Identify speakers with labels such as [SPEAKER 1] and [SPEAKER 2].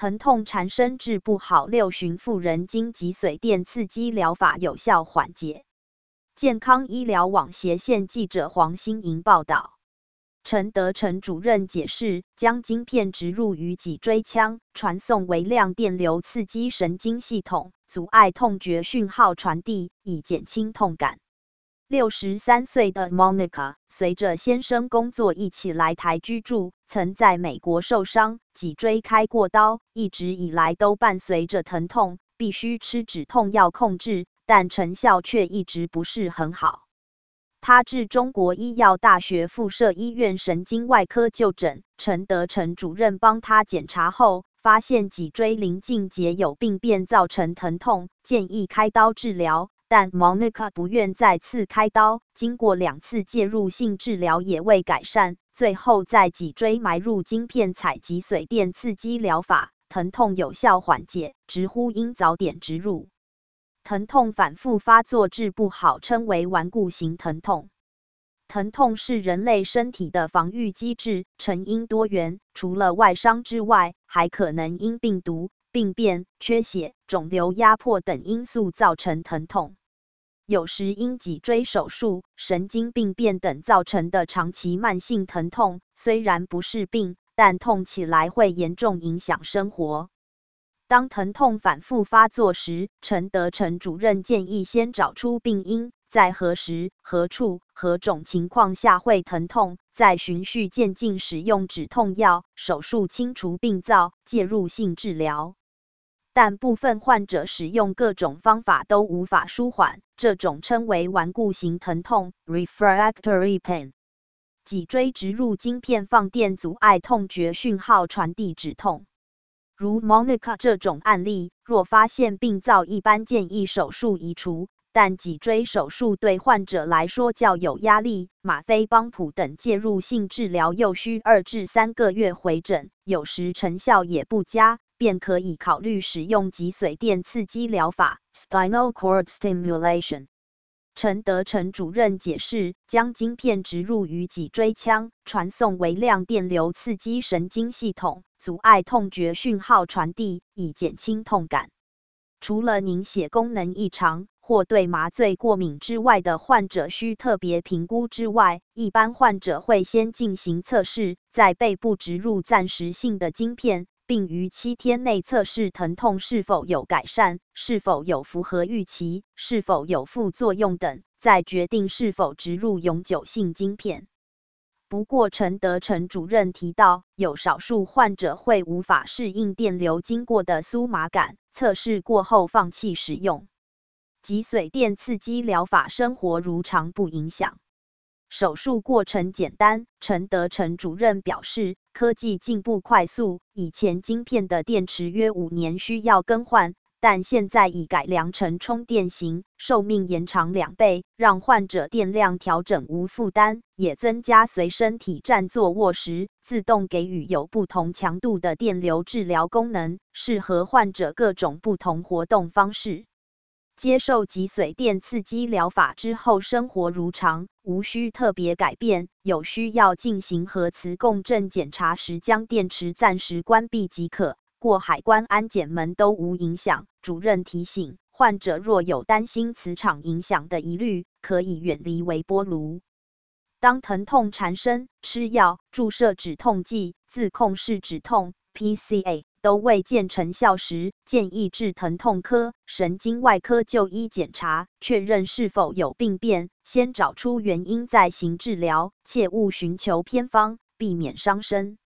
[SPEAKER 1] 疼痛缠身治不好，6旬妇人经脊髓电刺激疗法有效缓解。健康医疗网斜线记者黄欣莹报道。陈德成主任解释，将晶片植入于脊椎腔，传送微量电流刺激神经系统，阻碍痛觉讯号传递，以减轻痛感。63岁的 Monica 随着先生工作一起来台居住，曾在美国受伤，脊椎开过刀，一直以来都伴随着疼痛，必须吃止痛药控制，但成效却一直不是很好。他至中国医药大学附设医院神经外科就诊，陈德成主任帮他检查后，发现脊椎邻近节有病变造成疼痛，建议开刀治疗。但 Monica 不愿再次开刀，经过2次介入性治疗也未改善，最后在脊椎埋入晶片采脊髓电刺激疗法，疼痛有效缓解，直呼应早点植入。疼痛反复发作治不好，称为顽固型疼痛。疼痛是人类身体的防御机制，成因多元，除了外伤之外，还可能因病毒、病变、缺血、肿瘤压迫等因素造成疼痛。有时因脊椎手术、神经病变等造成的长期慢性疼痛，虽然不是病，但痛起来会严重影响生活。当疼痛反复发作时，陈德成主任建议先找出病因，在何时、何处、何种情况下会疼痛，再循序渐进使用止痛药、手术清除病灶、介入性治疗。但部分患者使用各种方法都无法舒缓，这种称为顽固型疼痛 （refractory pain）。脊椎植入晶片放电阻碍痛觉讯号传递止痛。如 Monica 这种案例，若发现病灶，一般建议手术移除，但脊椎手术对患者来说较有压力，吗啡、帮浦等介入性治疗又需2至3个月回诊，有时成效也不佳，便可以考虑使用脊髓电刺激疗法 （Spinal Cord Stimulation）。陈德成主任解释，将晶片植入于脊椎腔，传送微量电流刺激神经系统，阻碍痛觉讯号传递，以减轻痛感。除了凝血功能异常或对麻醉过敏之外的患者需特别评估之外，一般患者会先进行测试，在背部植入暂时性的晶片，并于7天内测试疼痛是否有改善，是否有符合预期，是否有副作用等，再决定是否植入永久性晶片。不过陈德成主任提到，有少数患者会无法适应电流经过的酥麻感，测试过后放弃使用。脊髓电刺激疗法生活如常不影响。手术过程简单，陈德成主任表示，科技进步快速，以前晶片的电池约5年需要更换，但现在已改良成充电型，寿命延长2倍，让患者电量调整无负担，也增加随身体站坐卧时自动给予有不同强度的电流治疗功能，适合患者各种不同活动方式。接受脊髓电刺激疗法之后，生活如常，无需特别改变。有需要进行核磁共振检查时，将电池暂时关闭即可。过海关安检门都无影响。主任提醒，患者若有担心磁场影响的疑虑，可以远离微波炉。当疼痛缠身，吃药、注射止痛剂、自控式止痛 （PCA） 都未见成效时，建议至疼痛科、神经外科就医检查，确认是否有病变，先找出原因再行治疗，切勿寻求偏方，避免伤身。